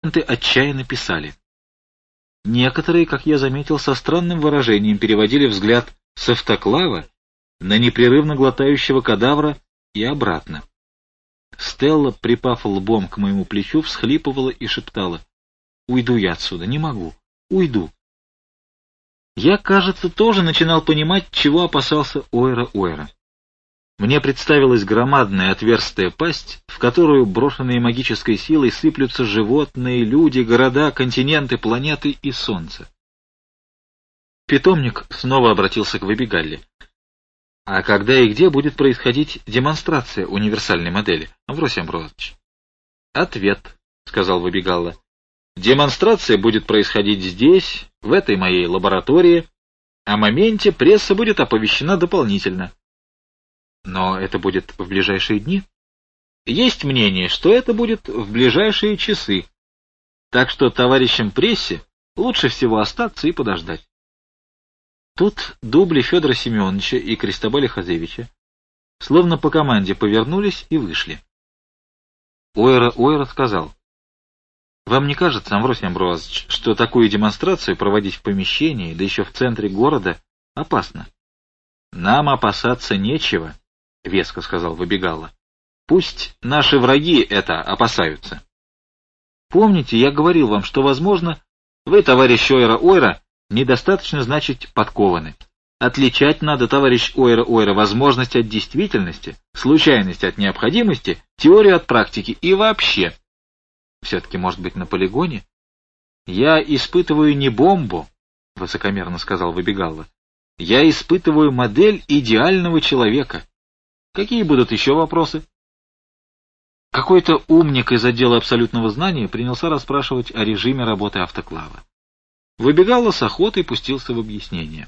корреспонденты отчаянно писали. Некоторые, как я заметил, со странным выражением переводили взгляд с автоклава на непрерывно глотающего кадавра и обратно. Стелла, припав лбом к моему плечу, всхлипывала и шептала: «Уйду я отсюда, не могу, уйду». Я, кажется, тоже начинал понимать, чего опасался Ойра. Мне представилась громадная отверстая пасть, в которую брошенные магической силой сыплются животные, люди, города, континенты, планеты и солнце. Питомник снова обратился к Выбегалле. «А когда и где будет происходить демонстрация универсальной модели, Амвросий Амвросович?» «Ответ», — сказал Выбегалла. «Демонстрация будет происходить здесь, в этой моей лаборатории. О моменте пресса будет оповещена дополнительно». «Но это будет в ближайшие дни?» «Есть мнение, что это будет в ближайшие часы. Так что товарищам прессе лучше всего остаться и подождать». Тут дубли Федора Семеновича и Кристобаля Хазевича словно по команде повернулись и вышли. Ойра сказал: «Вам не кажется, Амвросий Амвросович, что такую демонстрацию проводить в помещении, да еще в центре города, опасно?» «Нам опасаться нечего», — веско сказал Выбегалла. «Пусть наши враги это опасаются. Помните, я говорил вам, что, возможно, вы, товарищ Ойра, недостаточно, значит, подкованы. Отличать надо, товарищ Ойра, возможность от действительности, случайность от необходимости, теорию от практики и вообще. Все-таки, может быть, на полигоне? Я испытываю не бомбу, — высокомерно сказал Выбегалла. Я испытываю модель идеального человека. Какие будут еще вопросы?» Какой-то умник из отдела абсолютного знания принялся расспрашивать о режиме работы автоклава. Выбегалла с охотой пустился в объяснение.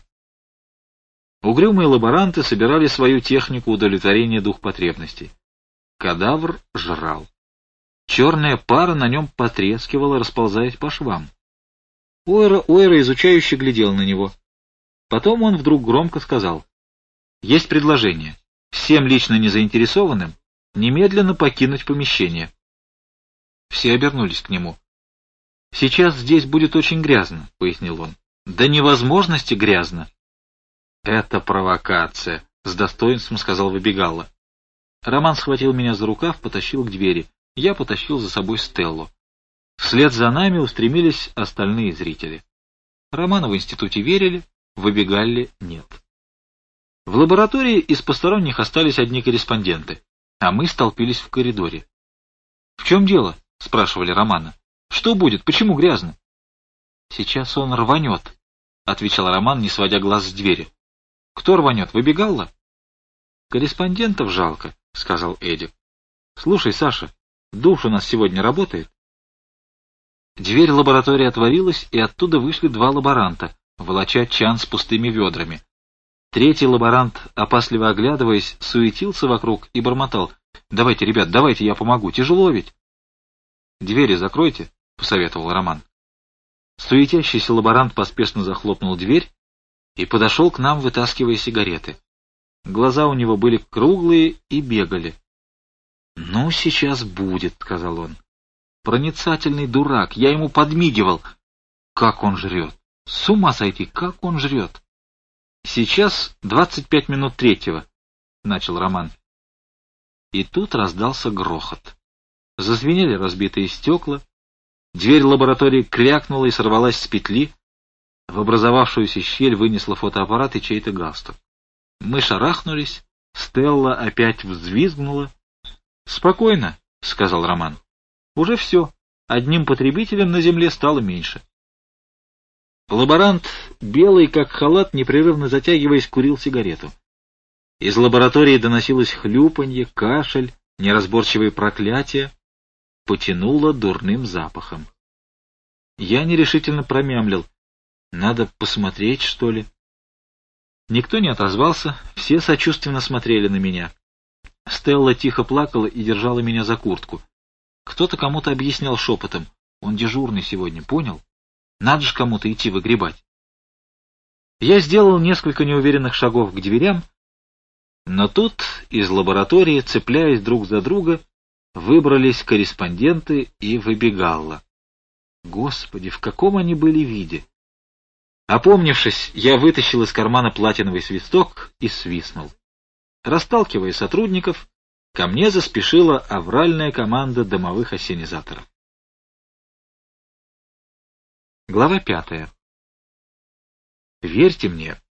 Угрюмые лаборанты собирали свою технику удовлетворения двух-потребностей. Кадавр жрал. Черная пара на нем потрескивала, расползаясь по швам. Ойра изучающе глядел на него. Потом он вдруг громко сказал: «Есть предложение. Всем лично незаинтересованным немедленно покинуть помещение». Все обернулись к нему. «Сейчас здесь будет очень грязно», — пояснил он. «До невозможности грязно». «Это провокация», — с достоинством сказал Выбегалла. Роман схватил меня за рукав, потащил к двери. Я потащил за собой Стеллу. Вслед за нами устремились остальные зрители. Роману в институте верили, Выбегалле нет. В лаборатории из посторонних остались одни корреспонденты, а мы столпились в коридоре. «В чем дело?» — спрашивали Романа. «Что будет? Почему грязно?» «Сейчас он рванет», — отвечал Роман, не сводя глаз с двери. «Кто рванет? Выбегалла?» «Корреспондентов жалко», — сказал Эдик. «Слушай, Саша, душ у нас сегодня работает?» Дверь лаборатории отворилась, и оттуда вышли два лаборанта, волоча чан с пустыми ведрами. Третий лаборант, опасливо оглядываясь, суетился вокруг и бормотал: «Давайте, ребят, давайте, я помогу, тяжело ведь». «Двери закройте», — посоветовал Роман. Суетящийся лаборант поспешно захлопнул дверь и подошел к нам, вытаскивая сигареты. Глаза у него были круглые и бегали. «Ну, сейчас будет», — сказал он. «Проницательный дурак, я ему подмигивал. Как он жрет! С ума сойти, как он жрет!» «Сейчас 25 минут третьего», — начал Роман. И тут раздался грохот. Зазвенели разбитые стекла, дверь лаборатории крякнула и сорвалась с петли, в образовавшуюся щель вынесла фотоаппарат и чей-то галстук. Мы шарахнулись, Стелла опять взвизгнула. «Спокойно», — сказал Роман. «Уже все, одним потребителем на земле стало меньше». Лаборант, белый как халат, непрерывно затягиваясь, курил сигарету. Из лаборатории доносилось хлюпанье, кашель, неразборчивые проклятия. Потянуло дурным запахом. Я нерешительно промямлил: «Надо посмотреть, что ли?» Никто не отозвался, все сочувственно смотрели на меня. Стелла тихо плакала и держала меня за куртку. Кто-то кому-то объяснял шепотом: «Он дежурный сегодня, понял? Надо же кому-то идти выгребать». Я сделал несколько неуверенных шагов к дверям, но тут из лаборатории, цепляясь друг за друга, выбрались корреспонденты и Выбегалла. Господи, в каком они были виде! Опомнившись, я вытащил из кармана платиновый свисток и свистнул. Расталкивая сотрудников, ко мне заспешила авральная команда домовых ассенизаторов. Глава 5. Верьте мне,